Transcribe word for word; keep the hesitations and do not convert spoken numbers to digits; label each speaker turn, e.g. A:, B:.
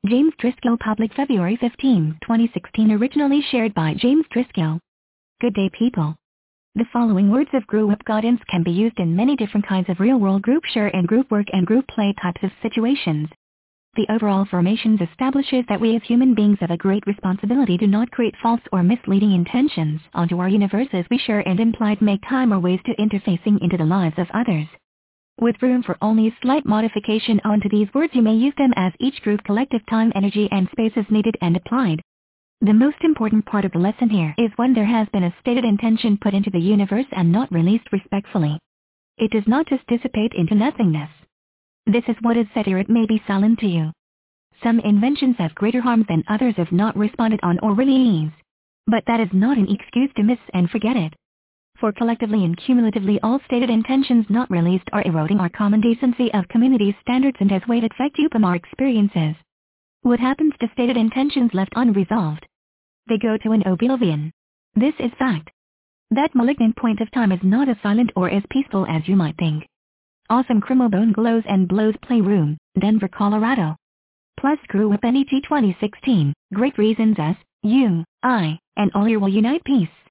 A: James Driscoll Public February fifteenth, twenty sixteen Originally shared by James Driscoll. Good day people. The following words of group guidance can be used in many different kinds of real-world group share and group work and group play types of situations. The overall formations establishes that we as human beings have a great responsibility to not create false or misleading intentions onto our universe as we share and implied make time or ways to interfacing into the lives of others. With room for only a slight modification onto these words, you may use them as each group collective time, energy and space is needed and applied. The most important part of the lesson here is when there has been a stated intention put into the universe and not released respectfully. It does not just dissipate into nothingness. This is what is said here. It may be silent to you. Some inventions have greater harm than others if not responded on or released. But that is not an excuse to miss and forget it. For collectively and cumulatively all stated intentions not released are eroding our common decency of community standards and has weight affect you from our experiences. What happens to stated intentions left unresolved? They go to an oblivion. This is fact. That malignant point of time is not as silent or as peaceful as you might think. Awesome Crimobone Glows and Blows Playroom, Denver, Colorado. Plus Grew Up N E G twenty sixteen, Great Reasons S, U, I, and all here will unite peace.